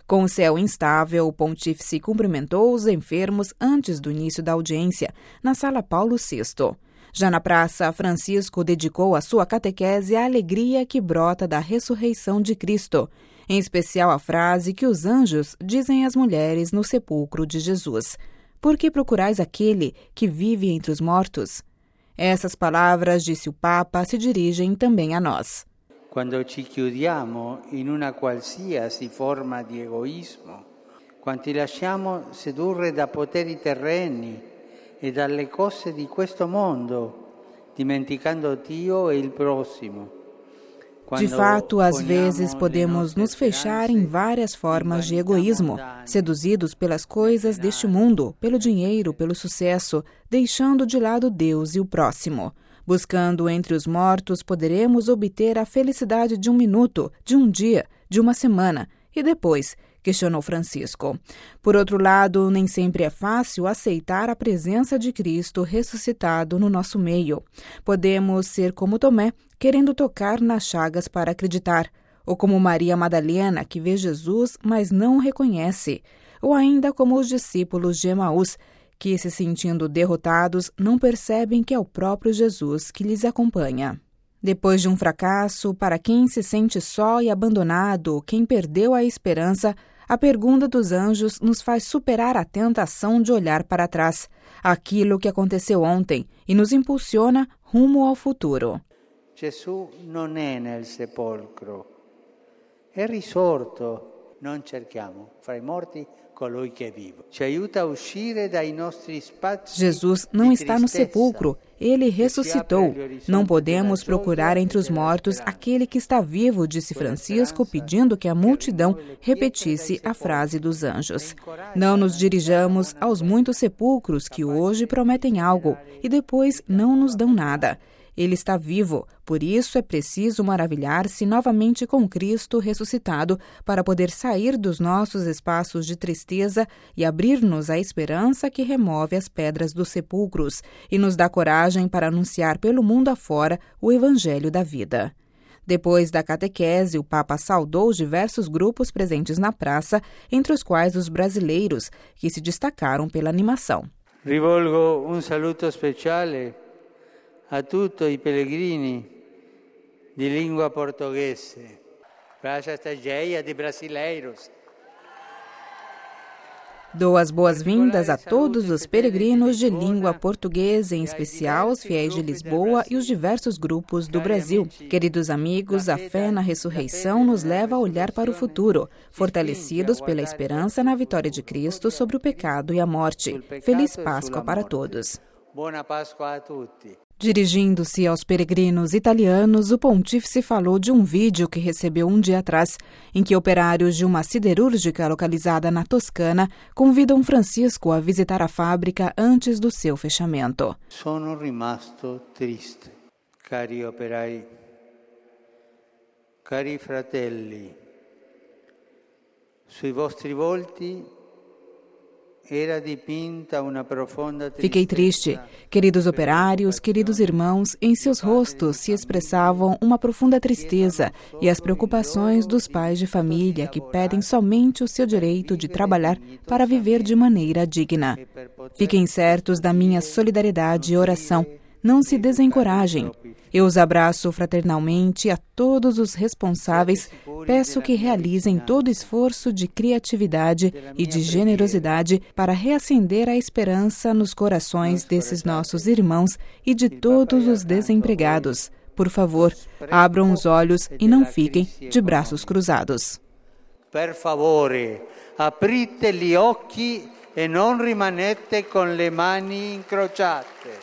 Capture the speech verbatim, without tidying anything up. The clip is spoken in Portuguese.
Com o céu instável, o pontífice cumprimentou os enfermos antes do início da audiência, na Sala Paulo sexto. Já na praça, Francisco dedicou a sua catequese à alegria que brota da ressurreição de Cristo, em especial a frase que os anjos dizem às mulheres no sepulcro de Jesus: "Por que procurais aquele que vive entre os mortos?" Essas palavras, disse o Papa, se dirigem também a nós. Quando ci chiudiamo in una qualsiasi forma di egoismo, quando ci lasciamo sedurre da poteri terreni e dalle cose di questo mondo, dimenticando Dio e il prossimo. De fato, às vezes podemos nos fechar em várias formas de egoísmo, seduzidos pelas coisas deste mundo, pelo dinheiro, pelo sucesso, deixando de lado Deus e o próximo. Buscando entre os mortos, poderemos obter a felicidade de um minuto, de um dia, de uma semana, e depois, questionou Francisco. Por outro lado, nem sempre é fácil aceitar a presença de Cristo ressuscitado no nosso meio. Podemos ser como Tomé, querendo tocar nas chagas para acreditar, ou como Maria Madalena, que vê Jesus, mas não o reconhece, ou ainda como os discípulos de Emaús, que, se sentindo derrotados, não percebem que é o próprio Jesus que lhes acompanha. Depois de um fracasso, para quem se sente só e abandonado, quem perdeu a esperança, a pergunta dos anjos nos faz superar a tentação de olhar para trás, aquilo que aconteceu ontem, e nos impulsiona rumo ao futuro. Gesù non è nel sepolcro, è risorto. Non cerchiamo fra i morti colui che è vivo. Ci aiuta a uscire dai nostri spazi. Jesus não está no sepulcro, ele ressuscitou. Não podemos procurar entre os mortos aquele que está vivo, disse Francisco, pedindo que a multidão repetisse a frase dos anjos. Não nos dirijamos aos muitos sepulcros que hoje prometem algo e depois não nos dão nada. Ele está vivo, por isso é preciso maravilhar-se novamente com Cristo ressuscitado para poder sair dos nossos espaços de tristeza e abrir-nos à esperança que remove as pedras dos sepulcros e nos dá coragem para anunciar pelo mundo afora o Evangelho da vida. Depois da catequese, o Papa saudou os diversos grupos presentes na praça, entre os quais os brasileiros, que se destacaram pela animação. Rivolgo um saluto speciale a tutti i pellegrini di lingua portoghese. Para esta cheia de brasileiros. Dou as boas-vindas a todos os peregrinos de língua portuguesa, em especial os fiéis de Lisboa e os diversos grupos do Brasil. Queridos amigos, a fé na ressurreição nos leva a olhar para o futuro, fortalecidos pela esperança na vitória de Cristo sobre o pecado e a morte. Feliz Páscoa para todos. Buona Páscoa a tutti. Dirigindo-se aos peregrinos italianos, o pontífice falou de um vídeo que recebeu um dia atrás, em que operários de uma siderúrgica localizada na Toscana convidam Francisco a visitar a fábrica antes do seu fechamento. Sono rimasto triste, cari operai, cari fratelli, sui vostri volti Fiquei triste. Queridos operários, queridos irmãos, em seus rostos se expressavam uma profunda tristeza e as preocupações dos pais de família que pedem somente o seu direito de trabalhar para viver de maneira digna. Fiquem certos da minha solidariedade e oração. Não se desencorajem. Eu os abraço fraternalmente a todos os responsáveis. Peço que realizem todo esforço de criatividade e de generosidade para reacender a esperança nos corações desses nossos irmãos e de todos os desempregados. Por favor, abram os olhos e não fiquem de braços cruzados. Per favore, aprite gli occhi e non rimanete con le mani incrociate.